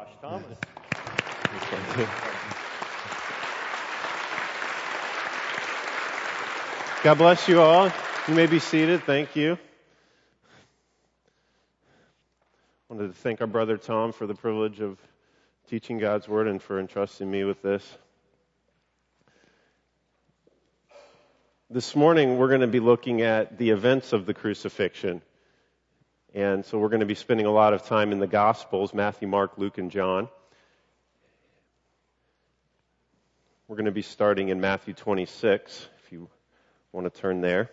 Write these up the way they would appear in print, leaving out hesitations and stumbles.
Josh Thomas. God bless you all. You may be seated. Thank you. I wanted to thank our brother Tom for the privilege of teaching God's Word and for entrusting me with this. This morning we're going to be looking at the events of the crucifixion. And so we're going to be spending a lot of time in the Gospels, Matthew, Mark, Luke, and John. We're going to be starting in Matthew 26, if you want to turn there.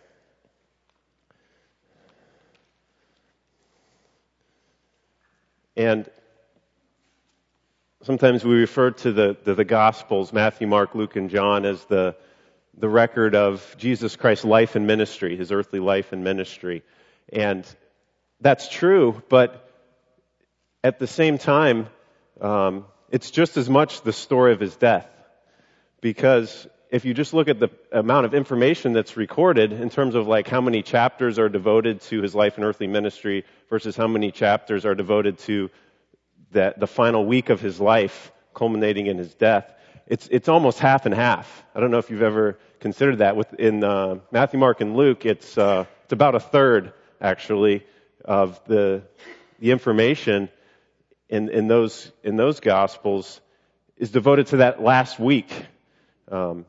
And sometimes we refer to the Gospels, Matthew, Mark, Luke, and John, as the record of Jesus Christ's life and ministry, his earthly life and ministry. And that's true, but at the same time, it's just as much the story of his death. Because if you just look at the amount of information that's recorded in terms of like how many chapters are devoted to his life and earthly ministry versus how many chapters are devoted to the final week of his life, culminating in his death, it's almost half and half. I don't know if you've ever considered that. In Matthew, Mark, and Luke, it's about a third, actually, of the information in those Gospels is devoted to that last week. And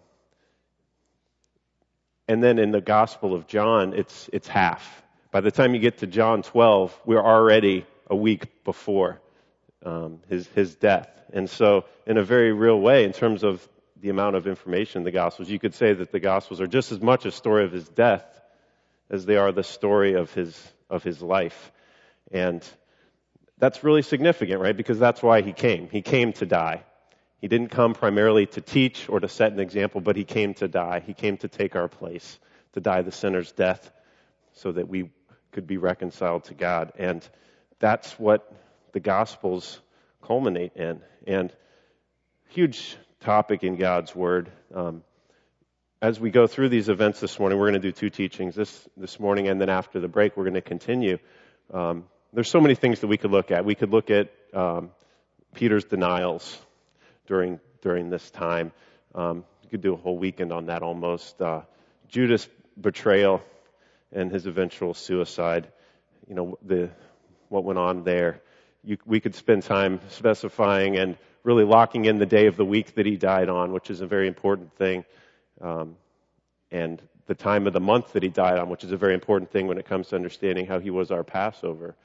then in the Gospel of John, it's half. By the time you get to John 12, we're already a week before his death. And so, in a very real way, in terms of the amount of information in the Gospels, you could say that the Gospels are just as much a story of his death as they are the story of his life. And that's really significant, right? Because that's why he came. He came to die. He didn't come primarily to teach or to set an example, but he came to die. He came to take our place, to die the sinner's death so that we could be reconciled to God. And that's what the Gospels culminate in. And huge topic in God's Word. As we go through these events this morning, we're going to do two teachings this morning, and then after the break, we're going to continue. There's so many things that we could look at. We could look at Peter's denials during this time. You could do a whole weekend on that almost. Judas' betrayal and his eventual suicide. What went on there. We could spend time specifying and really locking in the day of the week that he died on, which is a very important thing. And the time of the month that he died on, which is a very important thing when it comes to understanding how he was our Passover.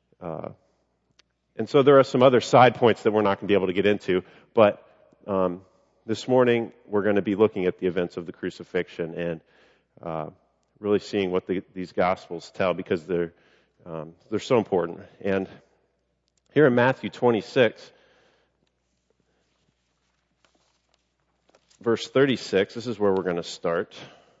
And so there are some other side points that we're not going to be able to get into, but this morning we're going to be looking at the events of the crucifixion and really seeing what these Gospels tell, because they're so important. And here in Matthew 26, verse 36, this is where we're going to start.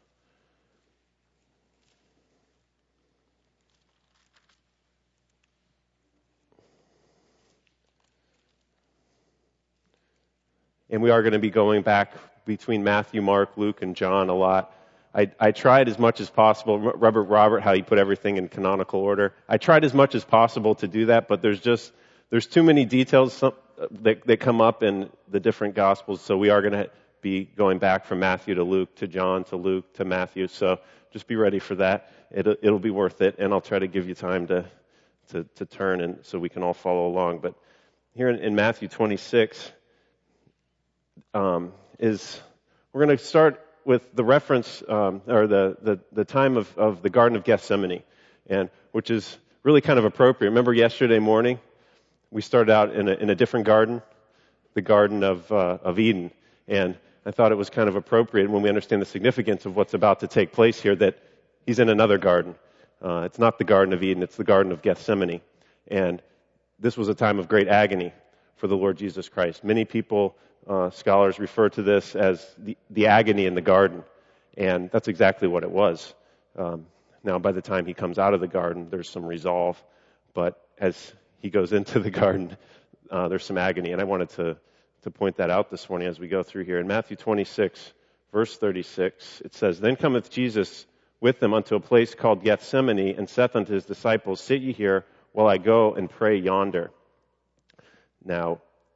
And we are going to be going back between Matthew, Mark, Luke, and John a lot. I tried as much as possible, Robert, how he put everything in canonical order. I tried as much as possible to do that, but there's too many details that come up in the different Gospels, so we are going to be going back from Matthew to Luke, to John, to Luke, to Matthew, so just be ready for that. It'll be worth it, and I'll try to give you time to turn and so we can all follow along. But here in Matthew 26, we're going to start with the reference or the time of the Garden of Gethsemane, and which is really kind of appropriate. Remember yesterday morning we started out in a different garden, the Garden of Eden, and I thought it was kind of appropriate when we understand the significance of what's about to take place here that he's in another garden. It's not the Garden of Eden, it's the Garden of Gethsemane, and this was a time of great agony for the Lord Jesus Christ. Many people, scholars, refer to this as the agony in the garden, and that's exactly what it was. Now, by the time he comes out of the garden, there's some resolve, but as he goes into the garden, there's some agony, and I wanted to point that out this morning as we go through here. In Matthew 26, verse 36, it says, "Then cometh Jesus with them unto a place called Gethsemane, and saith unto his disciples, Sit ye here, while I go and pray yonder." Now,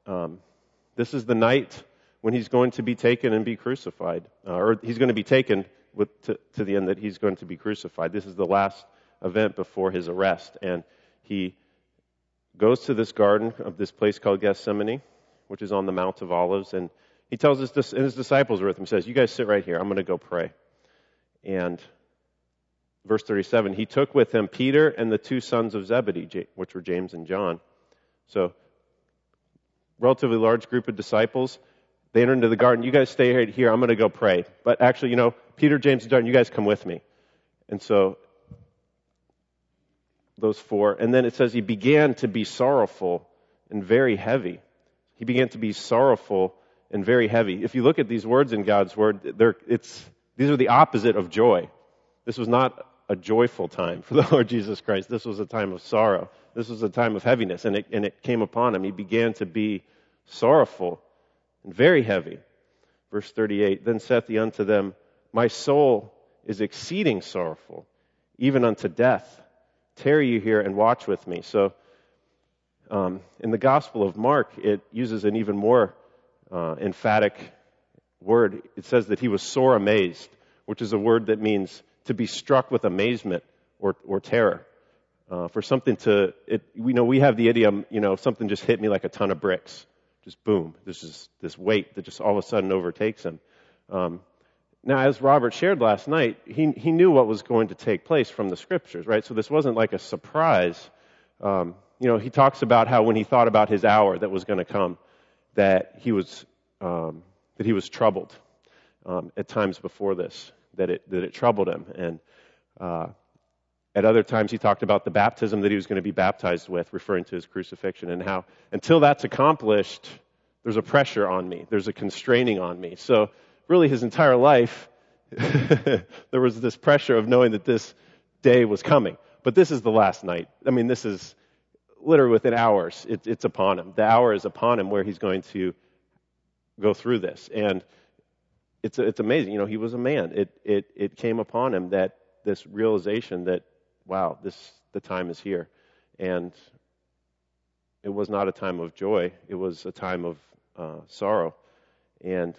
This is the night when he's going to be taken and be crucified, or he's going to be taken to the end that he's going to be crucified. This is the last event before his arrest, and he goes to this garden of this place called Gethsemane, which is on the Mount of Olives, and he tells his disciples are with him. He says, "You guys sit right here. I'm going to go pray." And verse 37, he took with him Peter and the two sons of Zebedee, which were James and John. So, relatively large group of disciples. They enter into the garden. "You guys stay right here. I'm going to go pray." But actually, Peter, James, and John, you guys come with me. And so, those four. And then it says he began to be sorrowful and very heavy. He began to be sorrowful and very heavy. If you look at these words in God's Word, these are the opposite of joy. This was not a joyful time for the Lord Jesus Christ. This was a time of sorrow. This was a time of heaviness, and it came upon him. He began to be sorrowful and very heavy. Verse 38, "Then saith he unto them, My soul is exceeding sorrowful, even unto death. Tarry you here and watch with me." So, in the Gospel of Mark, it uses an even more emphatic word. It says that he was sore amazed, which is a word that means to be struck with amazement or terror. For something we have the idiom, something just hit me like a ton of bricks. Just boom. There's this weight that just all of a sudden overtakes him. Now, as Robert shared last night, he knew what was going to take place from the Scriptures, right? So this wasn't like a surprise. He talks about how when he thought about his hour that was going to come, that he was troubled at times before this, that it troubled him. And at other times he talked about the baptism that he was going to be baptized with, referring to his crucifixion, and how until that's accomplished, there's a pressure on me, there's a constraining on me. So really his entire life, there was this pressure of knowing that this day was coming. But this is the last night. I mean, this is literally within hours. It's upon him. The hour is upon him where he's going to go through this. And it's amazing. He was a man. It came upon him, that this realization that, wow, the time is here. And it was not a time of joy. It was a time of sorrow. And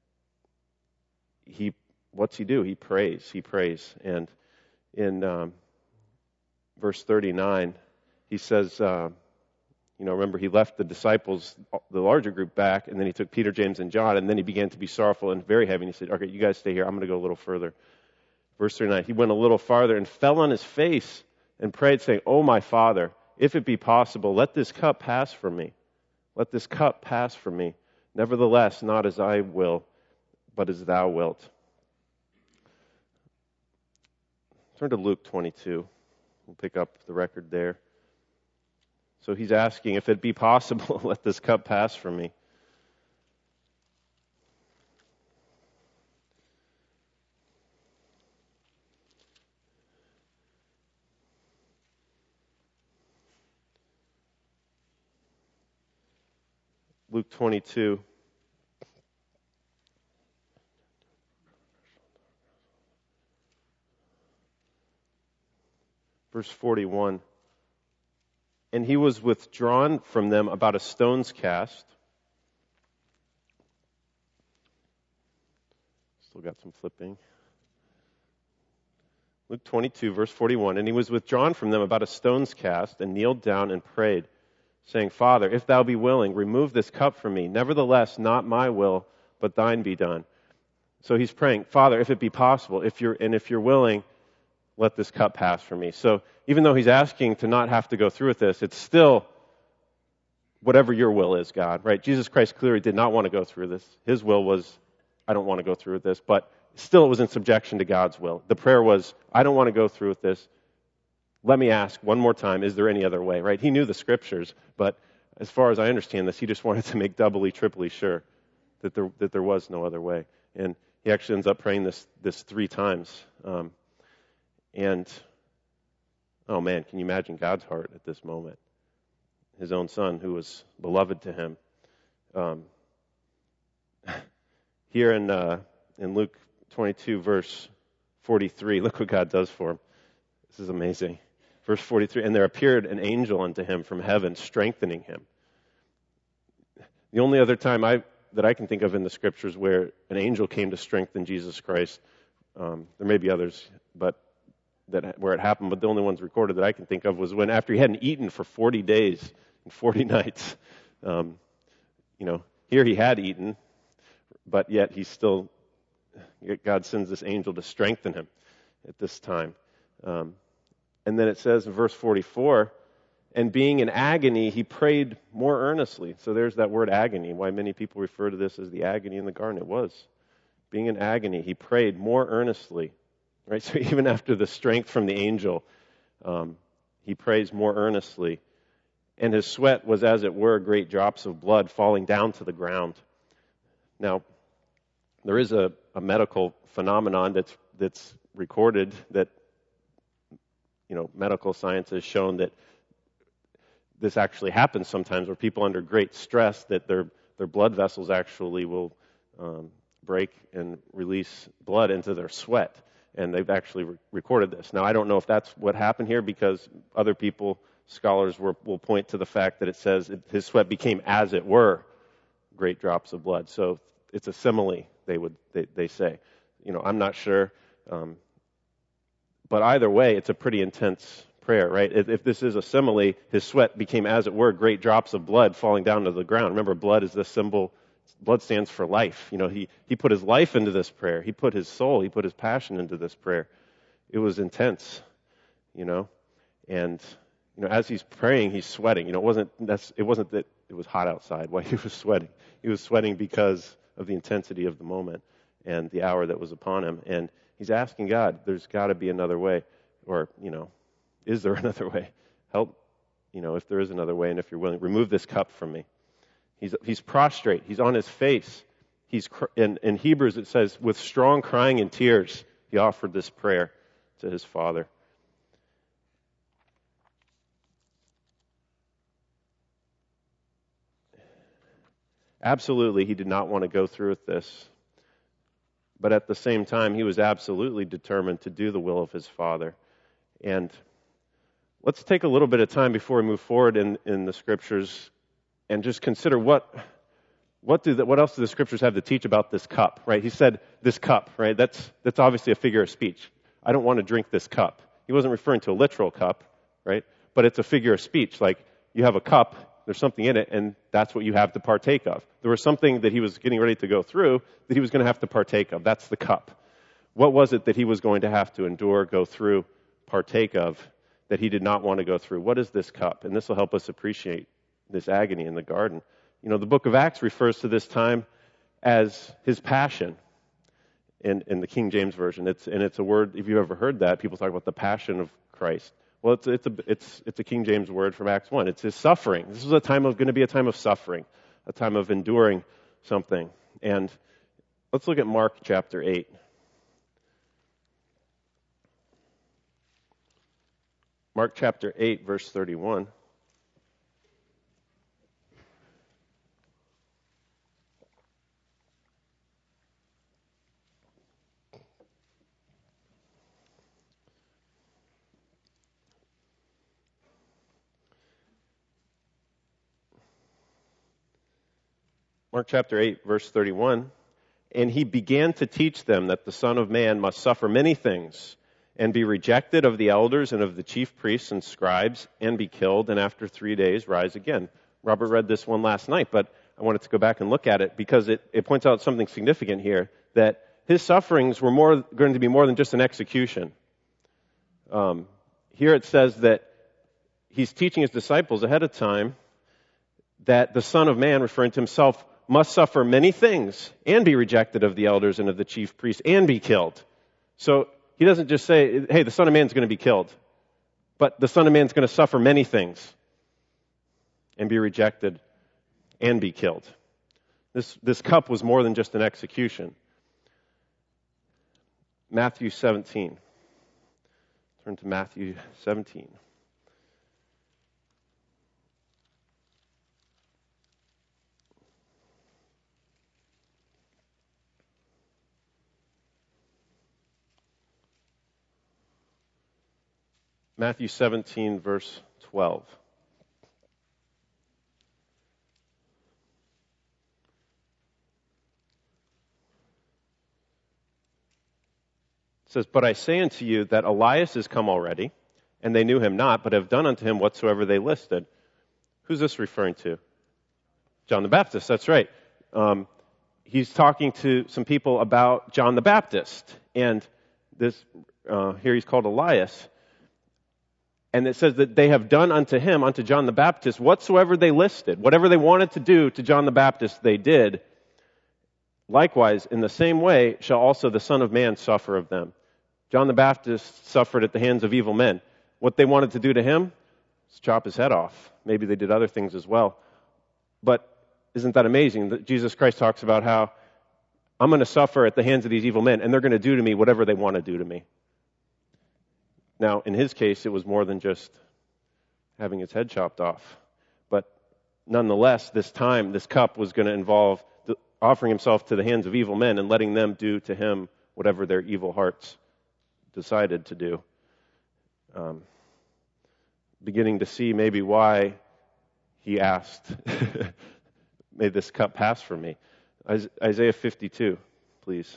what's he do? He prays. And in verse 39, he says, remember he left the disciples, the larger group, back, and then he took Peter, James, and John, and then he began to be sorrowful and very heavy. And he said, "Okay, you guys stay here. I'm going to go a little further." Verse 39, he went a little farther and fell on his face and prayed, saying, "Oh, my Father, if it be possible, let this cup pass from me. Let this cup pass from me. Nevertheless, not as I will, but as thou wilt." Turn to Luke 22. We'll pick up the record there. So he's asking, if it be possible, let this cup pass from me. Luke 22. Verse 41. "And he was withdrawn from them about a stone's cast." Still got some flipping. Luke 22, verse 41. "And he was withdrawn from them about a stone's cast, and kneeled down and prayed, saying, Father, if thou be willing, remove this cup from me. Nevertheless, not my will, but thine be done." So he's praying, "Father, if it be possible, if you're willing, let this cup pass from me." So even though he's asking to not have to go through with this, it's still whatever your will is, God, right? Jesus Christ clearly did not want to go through this. His will was, I don't want to go through with this, but still it was in subjection to God's will. The prayer was, I don't want to go through with this. Let me ask one more time, is there any other way, right? He knew the Scriptures, but as far as I understand this, he just wanted to make doubly, triply sure that there was no other way. And he actually ends up praying this 3 times. And, oh man, can you imagine God's heart at this moment? His own son, who was beloved to him. Here in Luke 22, verse 43, look what God does for him. This is amazing. Verse 43, "And there appeared an angel unto him from heaven, strengthening him." The only other time that I can think of in the scriptures where an angel came to strengthen Jesus Christ, there may be others, but where it happened, but the only ones recorded that I can think of was when after he hadn't eaten for 40 days and 40 nights, here he had eaten, but yet God sends this angel to strengthen him at this time. And then it says in verse 44, and being in agony, he prayed more earnestly. So there's that word agony, why many people refer to this as the agony in the garden. It was. Being in agony, he prayed more earnestly. Right? So even after the strength from the angel, he prays more earnestly. And his sweat was, as it were, great drops of blood falling down to the ground. Now, there is a medical phenomenon that's recorded that, medical science has shown that this actually happens sometimes where people under great stress, that their blood vessels actually will break and release blood into their sweat. And they've actually recorded this. Now, I don't know if that's what happened here because other people, scholars, will point to the fact that it says his sweat became, as it were, great drops of blood. So it's a simile, they say. I'm not sure. But either way, it's a pretty intense prayer, right? If this is a simile, his sweat became, as it were, great drops of blood falling down to the ground. Remember, blood is the symbol. Blood stands for life. He put his life into this prayer. He put his soul, he put his passion into this prayer. It was intense, And, as he's praying, he's sweating. It wasn't that it was hot outside while he was sweating. He was sweating because of the intensity of the moment and the hour that was upon him. And he's asking God, there's got to be another way. Or, is there another way? Help, if there is another way and if you're willing, remove this cup from me. He's prostrate. He's on his face. In Hebrews it says, with strong crying and tears, he offered this prayer to his Father. Absolutely, he did not want to go through with this. But at the same time, he was absolutely determined to do the will of his Father. And let's take a little bit of time before we move forward in the Scriptures and just consider what else do the Scriptures have to teach about this cup, right? He said, this cup, right? That's obviously a figure of speech. I don't want to drink this cup. He wasn't referring to a literal cup, right? But it's a figure of speech. Like, you have a cup, there's something in it, and that's what you have to partake of. There was something that he was getting ready to go through that he was going to have to partake of. That's the cup. What was it that he was going to have to endure, go through, partake of, that he did not want to go through? What is this cup? And this will help us appreciate this agony in the garden. The book of Acts refers to this time as his passion in the King James Version. It's a word, if you've ever heard that, people talk about the passion of Christ. Well, it's a King James word from Acts 1. It's his suffering. This was going to be a time of suffering, a time of enduring something. And let's look at Mark chapter 8. Mark chapter 8, verse 31. Mark chapter 8, verse 31. And he began to teach them that the Son of Man must suffer many things and be rejected of the elders and of the chief priests and scribes and be killed and after 3 days rise again. Robert read this one last night, but I wanted to go back and look at it because it points out something significant here, that his sufferings were going to be more than just an execution. Here it says that he's teaching his disciples ahead of time that the Son of Man, referring to himself, must suffer many things and be rejected of the elders and of the chief priests and be killed. So he doesn't just say, hey, the Son of Man is going to be killed, but the Son of Man is going to suffer many things and be rejected and be killed. This cup was more than just an execution. Matthew 17. Turn to Matthew 17. Matthew 17, verse 12. It says, "But I say unto you that Elias is come already, and they knew him not, but have done unto him whatsoever they listed." Who's this referring to? John the Baptist, that's right. He's talking to some people about John the Baptist, and this here he's called Elias. And it says that they have done unto him, unto John the Baptist, whatsoever they listed. Whatever they wanted to do to John the Baptist, they did. Likewise, in the same way shall also the Son of Man suffer of them. John the Baptist suffered at the hands of evil men. What they wanted to do to him was chop his head off. Maybe they did other things as well. But isn't that amazing that Jesus Christ talks about how I'm going to suffer at the hands of these evil men, and they're going to do to me whatever they want to do to me. Now, in his case, it was more than just having his head chopped off. But nonetheless, this cup was going to involve offering himself to the hands of evil men and letting them do to him whatever their evil hearts decided to do. Beginning to see maybe why he asked, "May this cup pass from me." Isaiah 52, please.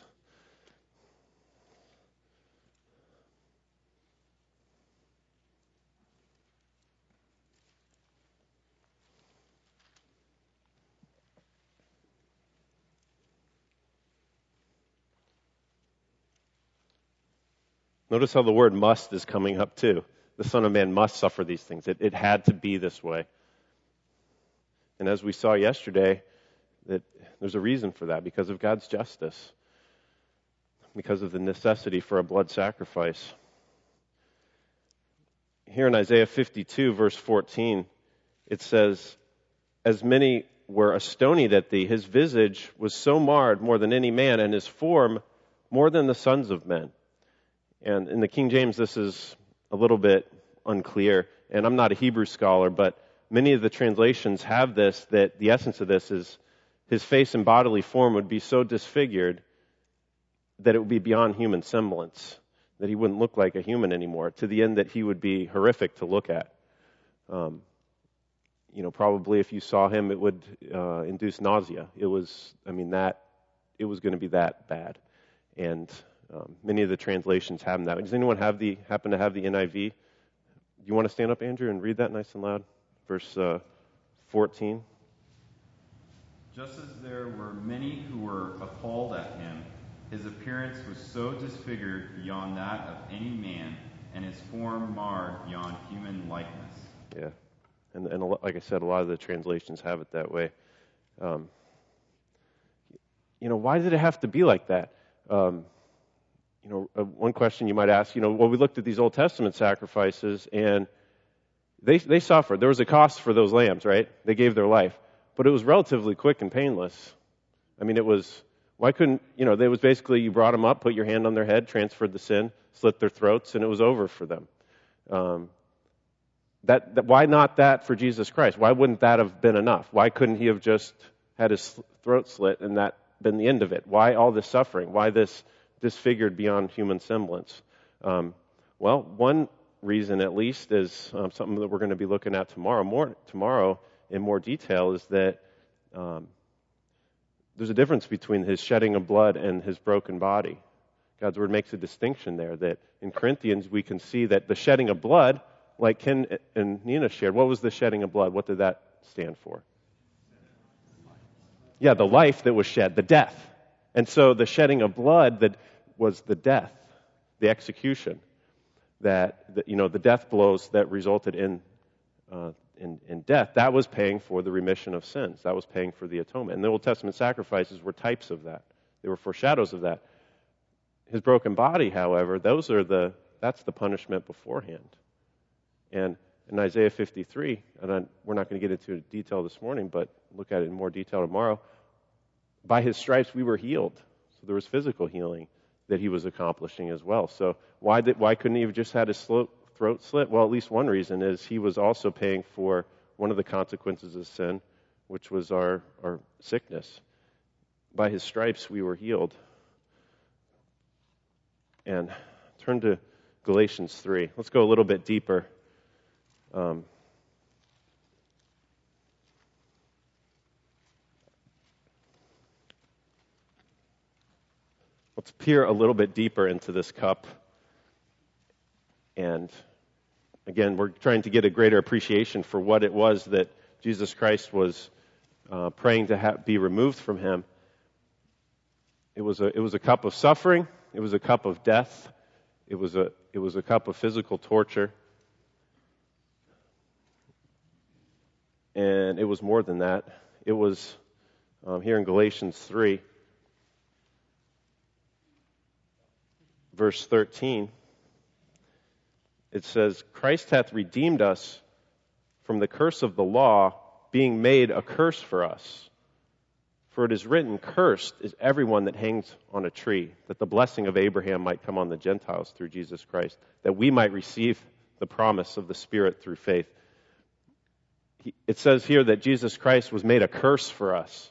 Notice how the word must is coming up too. The Son of Man must suffer these things. It had to be this way. And as we saw yesterday, that there's a reason for that, because of God's justice, because of the necessity for a blood sacrifice. Here in Isaiah 52, verse 14, it says, "As many were astonied at thee, his visage was so marred more than any man, and his form more than the sons of men." And in the King James, this is a little bit unclear. And I'm not a Hebrew scholar, but many of the translations have this, that the essence of this is his face and bodily form would be so disfigured that it would be beyond human semblance, that he wouldn't look like a human anymore, to the end that he would be horrific to look at. Probably if you saw him, it would induce nausea. It was going to be that bad. And many of the translations have that. Does anyone happen to have the NIV? Do you want to stand up, Andrew, and read that nice and loud? Verse 14. "Just as there were many who were appalled at him, his appearance was so disfigured beyond that of any man, and his form marred beyond human likeness." Yeah. And like I said, a lot of the translations have it that way. Why did it have to be like that? One question you might ask, we looked at these Old Testament sacrifices, and they suffered. There was a cost for those lambs, right? They gave their life. But it was relatively quick and painless. Why couldn't, it was basically you brought them up, put your hand on their head, transferred the sin, slit their throats, and it was over for them. Why not that for Jesus Christ? Why wouldn't that have been enough? Why couldn't he have just had his throat slit and that been the end of it? Why all this suffering? Why this disfigured beyond human semblance? One reason at least is something that we're going to be looking at tomorrow in more detail, is that there's a difference between his shedding of blood and his broken body. God's word makes a distinction there, that in Corinthians we can see that the shedding of blood, like Ken and Nina shared, what was the shedding of blood? What did that stand for? Yeah, the life that was shed, the death. And so the shedding of blood that was the death, the execution, the death blows that resulted in death, that was paying for the remission of sins. That was paying for the atonement. And the Old Testament sacrifices were types of that. They were foreshadows of that. His broken body, however, that's the punishment beforehand. And in Isaiah 53, and we're not going to get into detail this morning, but look at it in more detail tomorrow, by his stripes we were healed. So there was physical healing that he was accomplishing as well. So why couldn't he have just had his throat slit? Well, at least one reason is he was also paying for one of the consequences of sin, which was our sickness. By his stripes we were healed. And turn to Galatians 3. Let's go a little bit deeper. let's peer a little bit deeper into this cup. And again, we're trying to get a greater appreciation for what it was that Jesus Christ was praying to be removed from him. It was a cup of suffering. It was a cup of death. It was a cup of physical torture. And it was more than that. It was here in Galatians 3, verse 13. It says, Christ hath redeemed us from the curse of the law, being made a curse for us. For it is written, cursed is everyone that hangs on a tree, that the blessing of Abraham might come on the Gentiles through Jesus Christ, that we might receive the promise of the Spirit through faith. It says here that Jesus Christ was made a curse for us.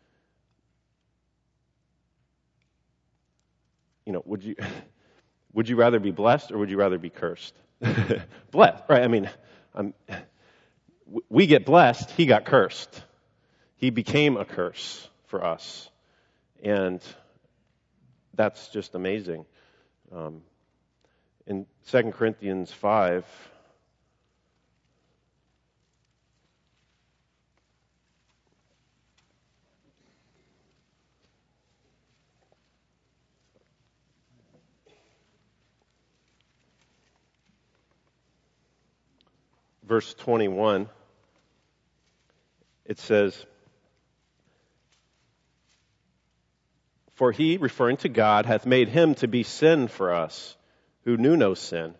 Would you rather be blessed or would you rather be cursed? Blessed, right? I mean, we get blessed. He got cursed. He became a curse for us, and that's just amazing. In 2 Corinthians 5, verse 21, it says, for he, referring to God, hath made him to be sin for us, who knew no sin,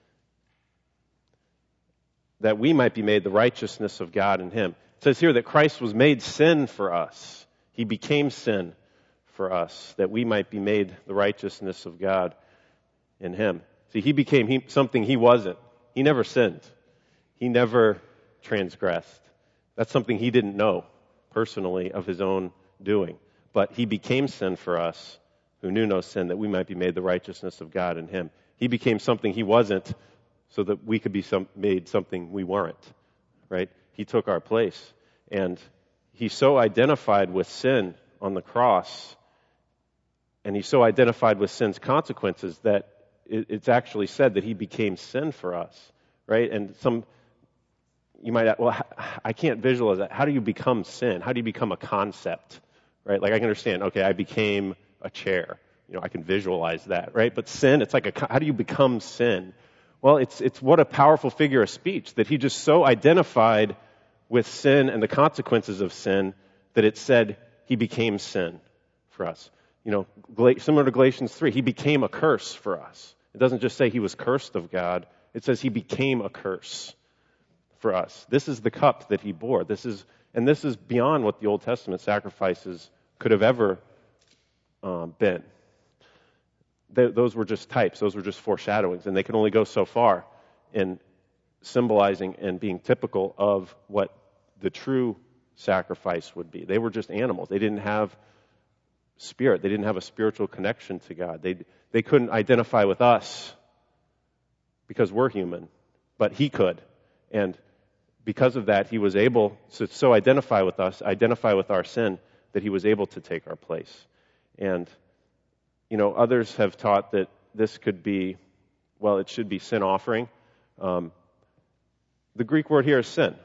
that we might be made the righteousness of God in him. It says here that Christ was made sin for us. He became sin for us, that we might be made the righteousness of God in him. See, he became something he wasn't. He never sinned. He never transgressed. That's something he didn't know personally of his own doing. But he became sin for us, who knew no sin, that we might be made the righteousness of God in him. He became something he wasn't so that we could be made something we weren't, right? He took our place. And he so identified with sin on the cross, and he so identified with sin's consequences that it's actually said that he became sin for us, right? And you might ask, well, I can't visualize that. How do you become sin? How do you become a concept? Right? Like I can understand, okay, I became a chair. I can visualize that, right? But sin, it's like how do you become sin? Well, it's what a powerful figure of speech, that he just so identified with sin and the consequences of sin that it said he became sin for us. Similar to Galatians 3, he became a curse for us. It doesn't just say he was cursed of God. It says he became a curse for us. This is the cup that he bore. This is beyond what the Old Testament sacrifices could have ever been. Those were just types. Those were just foreshadowings, and they can only go so far in symbolizing and being typical of what the true sacrifice would be. They were just animals. They didn't have spirit. They didn't have a spiritual connection to God. They couldn't identify with us because we're human, but he could. And because of that, he was able to so identify with us, identify with our sin, that he was able to take our place. And, others have taught that this could be, it should be sin offering. The Greek word here is sin.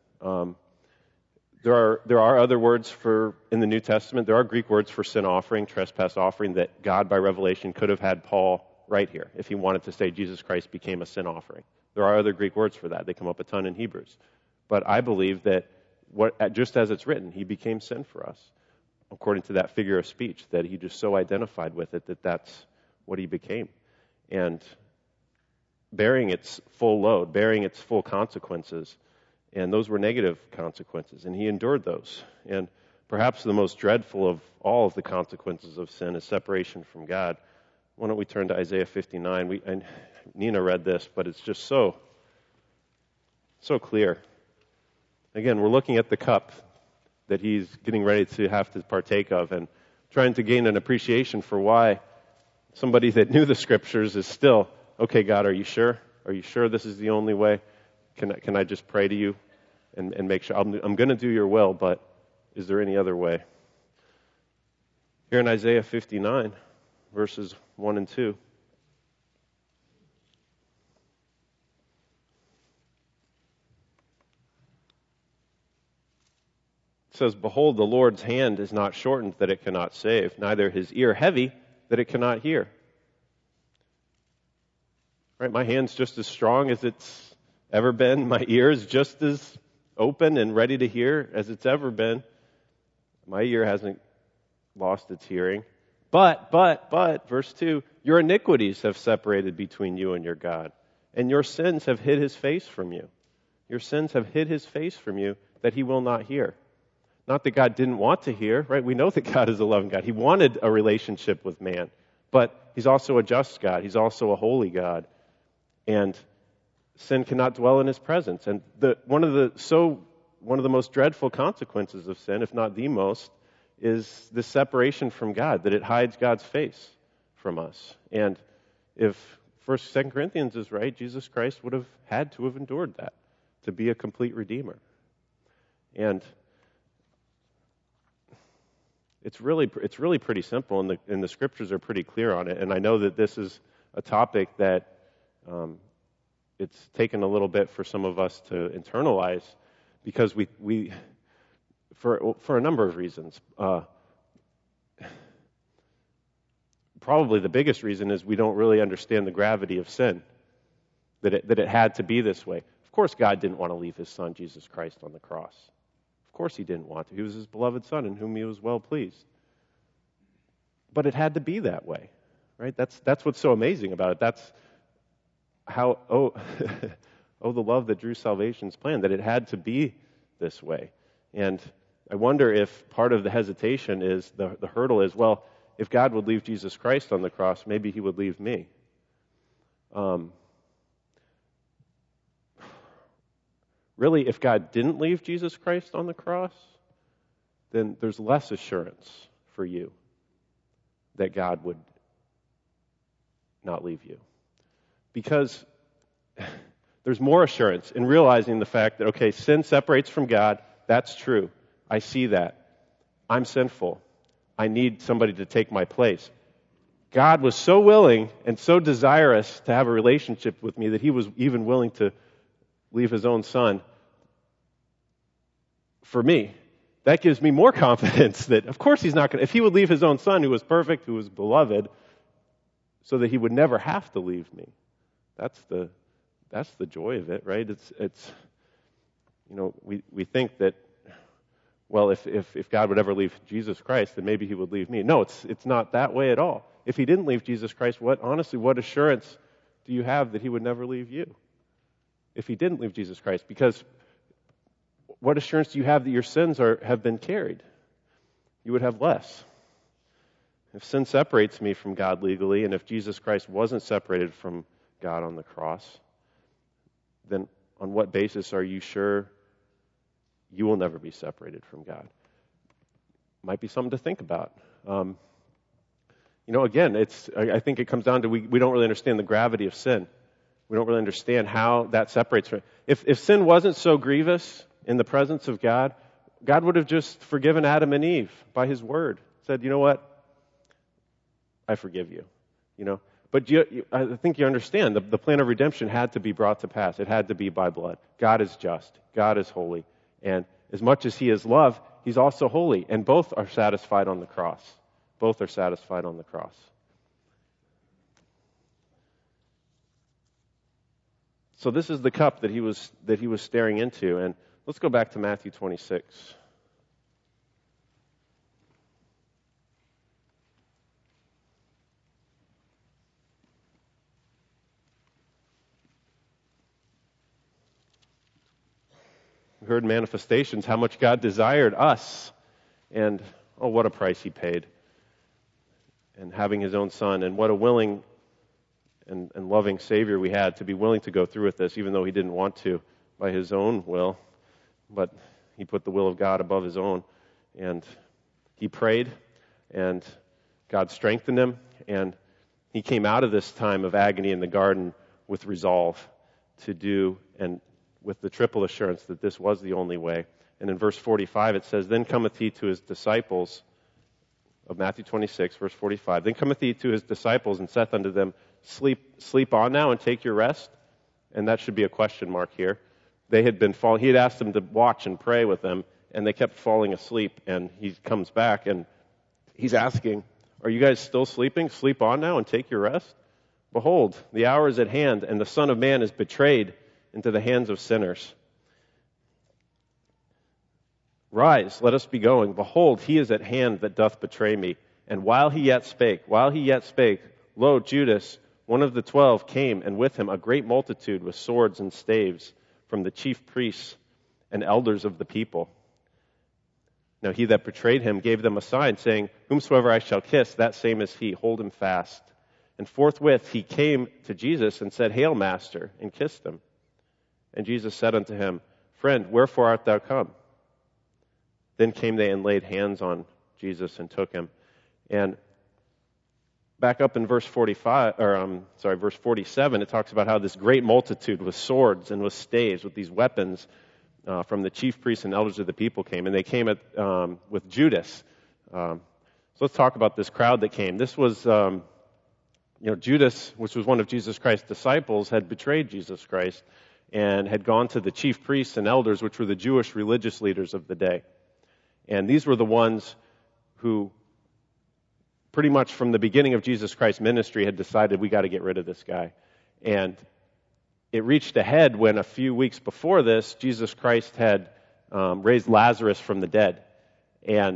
There are other words in the New Testament. There are Greek words for sin offering, trespass offering, that God, by revelation, could have had Paul write here if he wanted to say Jesus Christ became a sin offering. There are other Greek words for that. They come up a ton in Hebrews. But I believe that just as it's written, he became sin for us, according to that figure of speech, that he just so identified with it that that's what he became. And bearing its full load, bearing its full consequences, and those were negative consequences, and he endured those. And perhaps the most dreadful of all of the consequences of sin is separation from God. Why don't we turn to Isaiah 59? Nina read this, but it's just so clear. Again, we're looking at the cup that he's getting ready to have to partake of and trying to gain an appreciation for why somebody that knew the scriptures is still, okay, God, are you sure? Are you sure this is the only way? Can I just pray to you and make sure? I'm going to do your will, but is there any other way? Here in Isaiah 59, verses 1 and 2. It says, "Behold, the Lord's hand is not shortened that it cannot save, neither his ear heavy that it cannot hear." Right? My hand's just as strong as it's ever been. My ear is just as open and ready to hear as it's ever been. My ear hasn't lost its hearing. But, verse 2, "Your iniquities have separated between you and your God, and your sins have hid his face from you." Your sins have hid his face from you that he will not hear. Not that God didn't want to hear, right? We know that God is a loving God. He wanted a relationship with man, but he's also a just God. He's also a holy God. And sin cannot dwell in his presence. And one of the most dreadful consequences of sin, if not the most, is the separation from God, that it hides God's face from us. And if 1st, 2nd Corinthians is right, Jesus Christ would have had to have endured that to be a complete redeemer. And it's really pretty simple, and the scriptures are pretty clear on it. And I know that this is a topic that it's taken a little bit for some of us to internalize, because we for a number of reasons. Probably the biggest reason is we don't really understand the gravity of sin, that it had to be this way. Of course, God didn't want to leave his son, Jesus Christ, on the cross. Of course he didn't want to. He was his beloved son in whom he was well pleased. But it had to be that way, right? That's what's so amazing about it. That's how, the love that drew salvation's plan, that it had to be this way. And I wonder if part of the hesitation is, the hurdle is, well, if God would leave Jesus Christ on the cross, maybe he would leave me. Really, if God didn't leave Jesus Christ on the cross, then there's less assurance for you that God would not leave you. Because there's more assurance in realizing the fact that, okay, sin separates from God. That's true. I see that. I'm sinful. I need somebody to take my place. God was so willing and so desirous to have a relationship with me that he was even willing to leave his own son for me. That gives me more confidence that, of course, he's not going to, if he would leave his own son who was perfect, who was beloved, so that he would never have to leave me. That's the joy of it, right? It's we think that, well, if God would ever leave Jesus Christ, then maybe he would leave me. No, it's not that way at all. If he didn't leave Jesus Christ, what assurance do you have that he would never leave you? If he didn't leave Jesus Christ, because what assurance do you have that your sins have been carried? You would have less. If sin separates me from God legally, and if Jesus Christ wasn't separated from God on the cross, then on what basis are you sure you will never be separated from God? Might be something to think about. Again, I think it comes down to we don't really understand the gravity of sin. We don't really understand how that separates from it. If sin wasn't so grievous in the presence of God, God would have just forgiven Adam and Eve by his word. Said, you know what? I forgive you. But I think you understand the plan of redemption had to be brought to pass. It had to be by blood. God is just. God is holy. And as much as he is love, he's also holy. And both are satisfied on the cross. Both are satisfied on the cross. So this is the cup that he was staring into. And let's go back to Matthew 26. We heard manifestations, how much God desired us, and what a price he paid. And having his own son, and what a willing and loving Savior we had to be willing to go through with this, even though he didn't want to by his own will. But he put the will of God above his own. And he prayed, and God strengthened him, and he came out of this time of agony in the garden with resolve to do, and with the triple assurance that this was the only way. And in verse 45 it says, "Then cometh he to his disciples of Matthew 26, verse 45. Then cometh he to his disciples and saith unto them, Sleep on now and take your rest. And that should be a question mark here. He had asked them to watch and pray with them, and they kept falling asleep. And he comes back and he's asking, are you guys still sleeping? Sleep on now and take your rest. Behold, the hour is at hand, and the Son of Man is betrayed into the hands of sinners. Rise, let us be going. Behold, he is at hand that doth betray me. And while he yet spake, lo, Judas, one of the 12, came, and with him a great multitude with swords and staves from the chief priests and elders of the people. Now he that betrayed him gave them a sign, saying, Whomsoever I shall kiss, that same is he. Hold him fast. And forthwith he came to Jesus and said, Hail, Master, and kissed him. And Jesus said unto him, Friend, wherefore art thou come? Then came they and laid hands on Jesus and took him. And back up in verse 47, it talks about how this great multitude with swords and with staves, with these weapons from the chief priests and elders of the people came. And they came with Judas. So let's talk about this crowd that came. This was, Judas, which was one of Jesus Christ's disciples, had betrayed Jesus Christ and had gone to the chief priests and elders, which were the Jewish religious leaders of the day. And these were the ones who pretty much from the beginning of Jesus Christ's ministry had decided we got to get rid of this guy. And it reached a head when a few weeks before this, Jesus Christ had raised Lazarus from the dead. And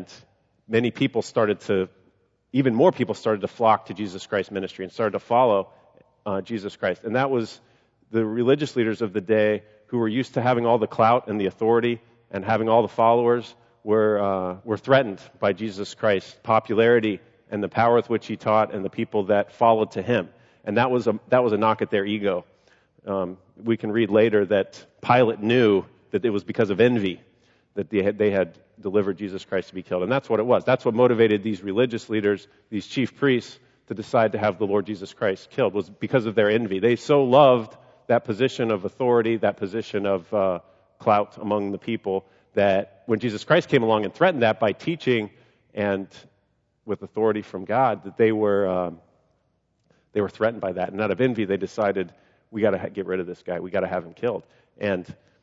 even more people started to flock to Jesus Christ's ministry and started to follow Jesus Christ. And that was the religious leaders of the day who were used to having all the clout and the authority and having all the followers were threatened by Jesus Christ's popularity and the power with which he taught and the people that followed to him. And that was a knock at their ego. We can read later that Pilate knew that it was because of envy that they had delivered Jesus Christ to be killed. And that's what it was. That's what motivated these religious leaders, these chief priests, to decide to have the Lord Jesus Christ killed, was because of their envy. They so loved that position of authority, that position of clout among the people, that when Jesus Christ came along and threatened that by teaching and with authority from God, that they were threatened by that. And out of envy, they decided, we got to get rid of this guy. We got to have him killed. And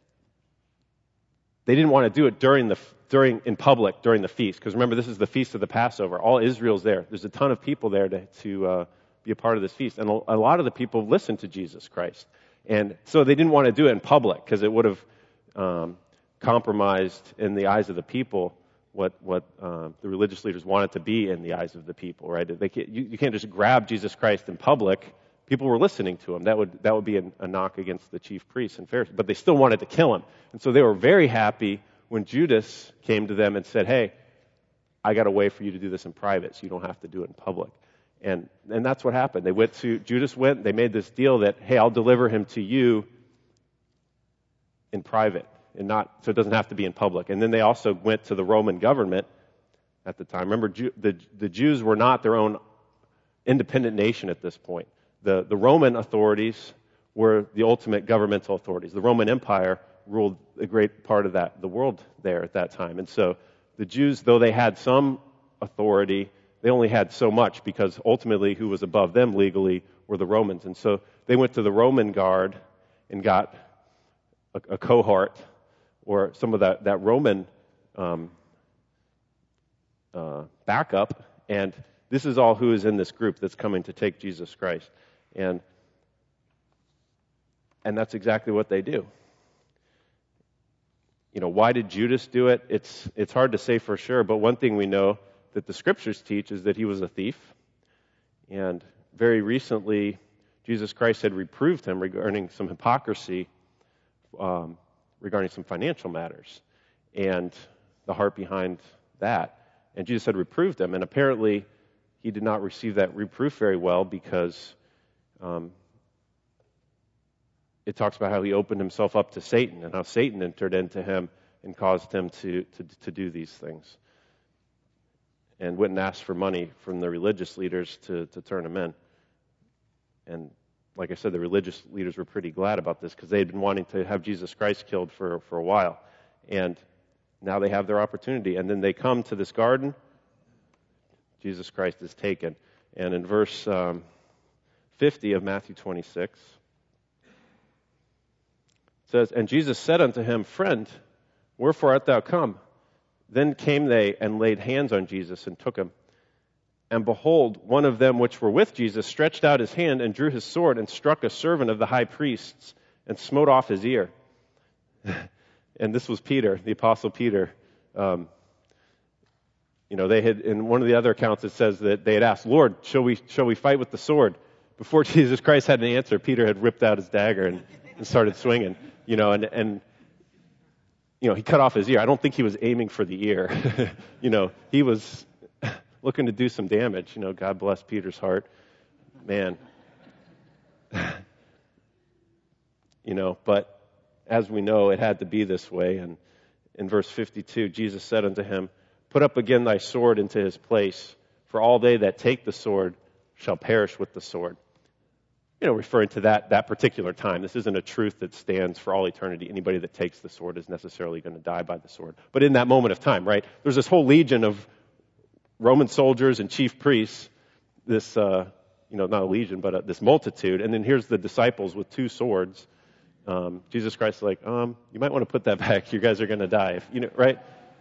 they didn't want to do it in public during the feast, because remember, this is the feast of the Passover. All Israel's there. There's a ton of people there to be a part of this feast, and a lot of the people listened to Jesus Christ, and so they didn't want to do it in public because it would have compromised in the eyes of the people what the religious leaders wanted to be in the eyes of the people. Right? You can't just grab Jesus Christ in public. People were listening to him. That would be a knock against the chief priests and Pharisees. But they still wanted to kill him. And so they were very happy when Judas came to them and said, hey, I got a way for you to do this in private, so you don't have to do it in public. And that's what happened. Judas went, they made this deal that, hey, I'll deliver him to you in private, so it doesn't have to be in public. And then they also went to the Roman government at the time. Remember, the Jews were not their own independent nation at this point. The Roman authorities were the ultimate governmental authorities. The Roman Empire ruled a great part of the world there at that time. And so the Jews, though they had some authority, they only had so much, because ultimately who was above them legally were the Romans. And so they went to the Roman guard and got a cohort or some of that Roman backup. And this is all who is in this group that's coming to take Jesus Christ. And that's exactly what they do. Why did Judas do it? It's hard to say for sure, but one thing we know that the scriptures teach is that he was a thief. And very recently, Jesus Christ had reproved him regarding some hypocrisy, regarding some financial matters, and the heart behind that. And Jesus had reproved him, and apparently he did not receive that reproof very well, because it talks about how he opened himself up to Satan and how Satan entered into him and caused him to do these things. And went and asked for money from the religious leaders to turn him in. And like I said, the religious leaders were pretty glad about this, because they had been wanting to have Jesus Christ killed for a while. And now they have their opportunity. And then they come to this garden. Jesus Christ is taken. And in verse 50 of Matthew 26, it says, "And Jesus said unto him, Friend, wherefore art thou come? Then came they and laid hands on Jesus and took him. And behold, one of them which were with Jesus stretched out his hand and drew his sword and struck a servant of the high priest's and smote off his ear." And this was Peter, the apostle Peter. They had, in one of the other accounts, it says that they had asked, "Lord, shall we fight with the sword?" Before Jesus Christ had an answer, Peter had whipped out his dagger and started swinging. He cut off his ear. I don't think he was aiming for the ear. He was looking to do some damage. God bless Peter's heart. Man. But as we know, it had to be this way. And in verse 52, Jesus said unto him, "Put up again thy sword into his place, for all they that take the sword shall perish with the sword." Referring to that particular time. This isn't a truth that stands for all eternity. Anybody that takes the sword is necessarily going to die by the sword. But in that moment of time, right, there's this whole legion of Roman soldiers and chief priests, this, not a legion, but this multitude. And then here's the disciples with two swords. Jesus Christ is like, you might want to put that back. You guys are going to die. Right?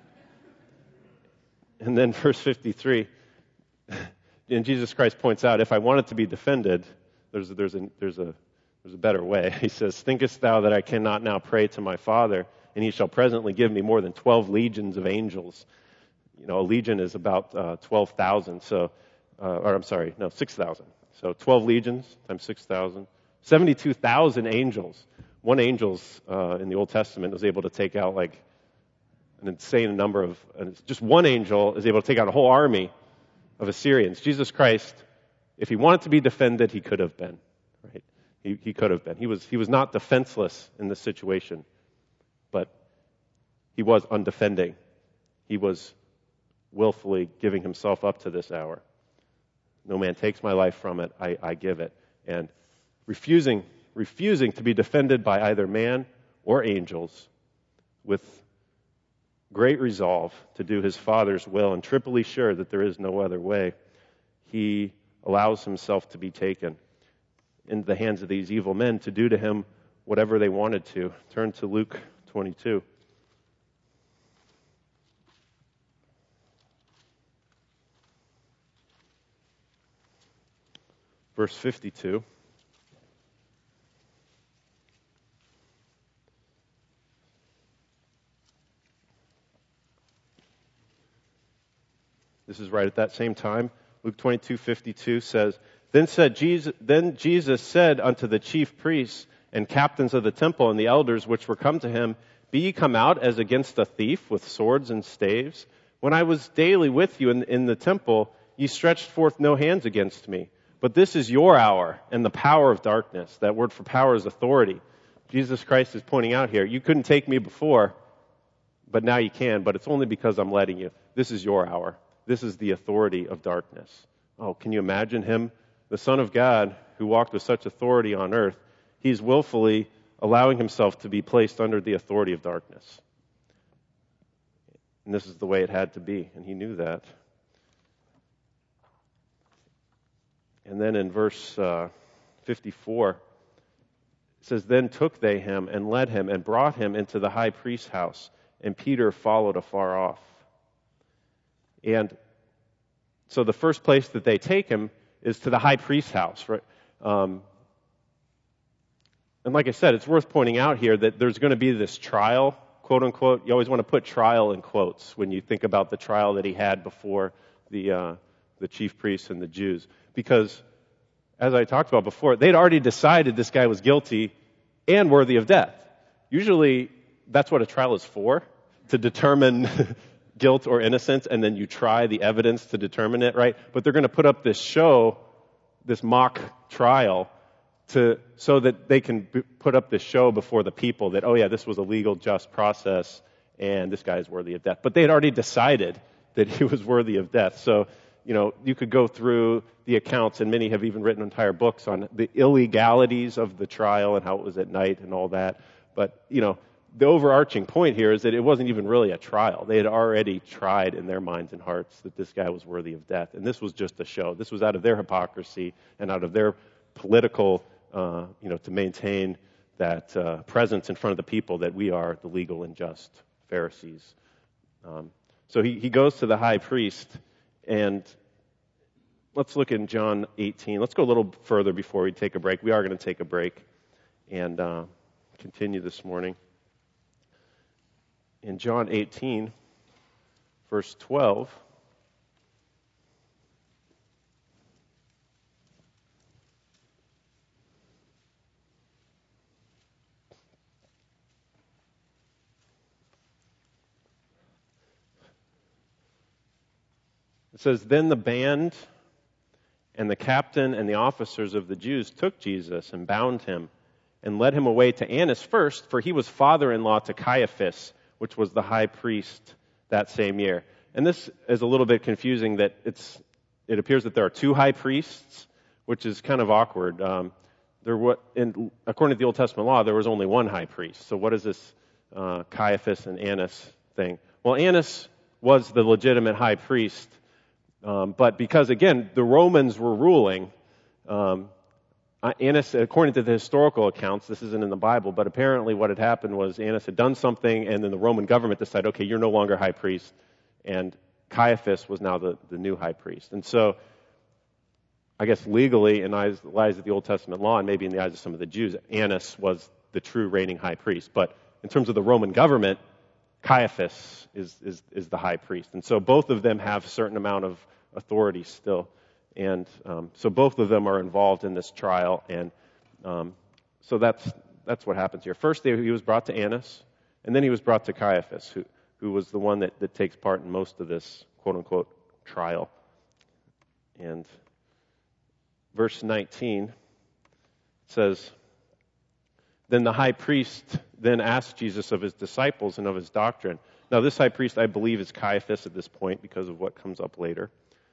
And then verse 53, and Jesus Christ points out, if I want it to be defended, there's a better way. He says, "Thinkest thou that I cannot now pray to my Father, and he shall presently give me more than 12 legions of angels?" A legion is about 12,000. 6,000. So 12 legions times 6,000. 72,000 angels. One angel in the Old Testament was able to take out like an insane number of, just one angel is able to take out a whole army of Assyrians. Jesus Christ, if he wanted to be defended, he could have been, right? He could have been. He was not defenseless in this situation, but he was undefending. He was willfully giving himself up to this hour. No man takes my life from it, I give it. And refusing to be defended by either man or angels with great resolve to do his Father's will and triply sure that there is no other way, he allows himself to be taken into the hands of these evil men to do to him whatever they wanted to. Turn to Luke 22. Verse 52. This is right at that same time. Luke 22:52 says, Then Jesus said unto the chief priests and captains of the temple and the elders which were come to him, Be ye come out as against a thief with swords and staves? When I was daily with you in the temple, ye stretched forth no hands against me. But this is your hour and the power of darkness. That word for power is authority. Jesus Christ is pointing out here, you couldn't take me before, but now you can, but it's only because I'm letting you. This is your hour. This is the authority of darkness. Oh, can you imagine him, the Son of God, who walked with such authority on earth? He's willfully allowing himself to be placed under the authority of darkness. And this is the way it had to be, and he knew that. And then in verse 54, it says, Then took they him and led him and brought him into the high priest's house, and Peter followed afar off. And so the first place that they take him is to the high priest's house, right? And like I said, it's worth pointing out here that there's going to be this trial, quote unquote. You always want to put trial in quotes when you think about the trial that he had before the chief priests and the Jews. Because, as I talked about before, they'd already decided this guy was guilty and worthy of death. Usually, that's what a trial is for, to determine guilt or innocence, and then you try the evidence to determine it, right? But they're going to put up this show, this mock trial, so that they can put up this show before the people that, oh yeah, this was a legal, just process, and this guy is worthy of death. But they had already decided that he was worthy of death. So, you could go through the accounts, and many have even written entire books on the illegalities of the trial and how it was at night and all that. But, the overarching point here is that it wasn't even really a trial. They had already tried in their minds and hearts that this guy was worthy of death. And this was just a show. This was out of their hypocrisy and out of their political, to maintain that presence in front of the people that we are the legal and just Pharisees. So he goes to the high priest, and let's look in John 18. Let's go a little further before we take a break. We are going to take a break and continue this morning. In John 18, verse 12, it says, "Then the band and the captain and the officers of the Jews took Jesus and bound him and led him away to Annas first, for he was father-in-law to Caiaphas, which was the high priest that same year." And this is a little bit confusing that it appears that there are two high priests, which is kind of awkward. According to the Old Testament law, there was only one high priest. So what is this Caiaphas and Annas thing? Well, Annas was the legitimate high priest, but because, again, the Romans were ruling, Annas, according to the historical accounts, this isn't in the Bible, but apparently what had happened was Annas had done something, and then the Roman government decided, okay, you're no longer high priest, and Caiaphas was now the new high priest. And so, I guess legally, in the eyes of the Old Testament law, and maybe in the eyes of some of the Jews, Annas was the true reigning high priest. But in terms of the Roman government, Caiaphas is the high priest. And so both of them have a certain amount of authority still. And so both of them are involved in this trial, and so that's what happens here. First, he was brought to Annas, and then he was brought to Caiaphas, who was the one that takes part in most of this quote-unquote trial. And verse 19 says, "Then the high priest then asked Jesus of his disciples and of his doctrine." Now, this high priest, I believe, is Caiaphas at this point because of what comes up later.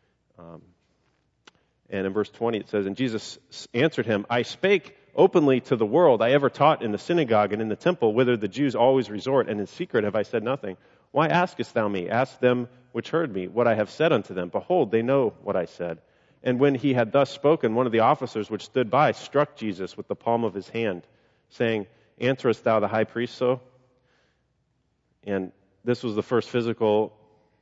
And in verse 20 it says, "And Jesus answered him, I spake openly to the world. I ever taught in the synagogue and in the temple, whither the Jews always resort, and in secret have I said nothing. Why askest thou me? Ask them which heard me what I have said unto them. Behold, they know what I said. And when he had thus spoken, one of the officers which stood by struck Jesus with the palm of his hand, saying, Answerest thou the high priest so?" And this was the first physical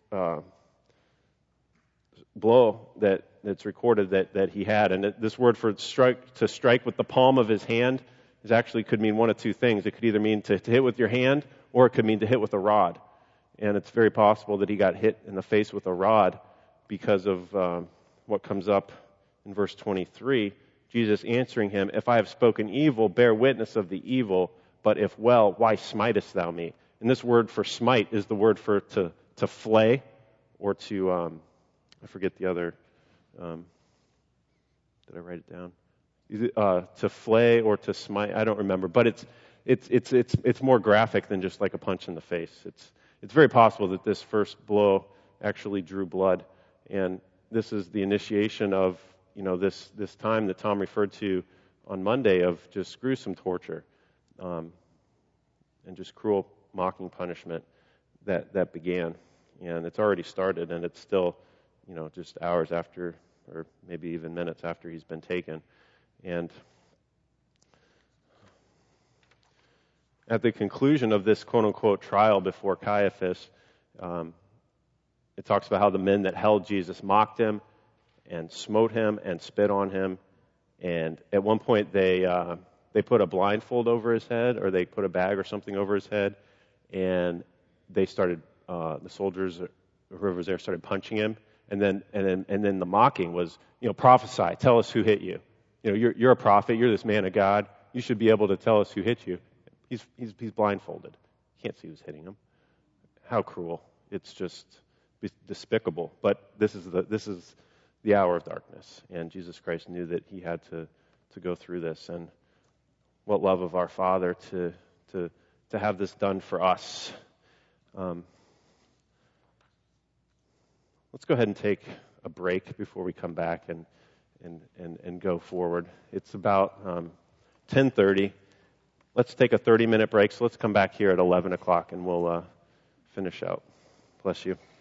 blow that's recorded that he had. And this word for to strike with the palm of his hand could mean one of two things. It could either mean to hit with your hand, or it could mean to hit with a rod. And it's very possible that he got hit in the face with a rod because of what comes up in verse 23. Jesus answering him, "If I have spoken evil, bear witness of the evil, but if well, why smitest thou me?" And this word for smite is the word for to flay, or to, I forget the other, did I write it down? To flay or to smite, I don't remember, but it's more graphic than just like a punch in the face. It's very possible that this first blow actually drew blood, and this is the initiation of this time that Tom referred to on Monday of just gruesome torture, and just cruel, mocking punishment that began, and it's already started, and it's still just hours after, or maybe even minutes after he's been taken. And at the conclusion of this quote-unquote trial before Caiaphas, it talks about how the men that held Jesus mocked him and smote him and spit on him. And at one point they put a blindfold over his head, or they put a bag or something over his head, and they started, the soldiers, whoever was there, started punching him. And then the mocking was, prophesy, tell us who hit you. You're a prophet, you're this man of God, you should be able to tell us who hit you. He's blindfolded. Can't see who's hitting him. How cruel. It's just despicable. But this is the hour of darkness, and Jesus Christ knew that he had to go through this. And what love of our Father to have this done for us. Let's go ahead and take a break before we come back and go forward. It's about 10:30. let's take a 30-minute break. So let's come back here at 11 o'clock and we'll finish out. Bless you.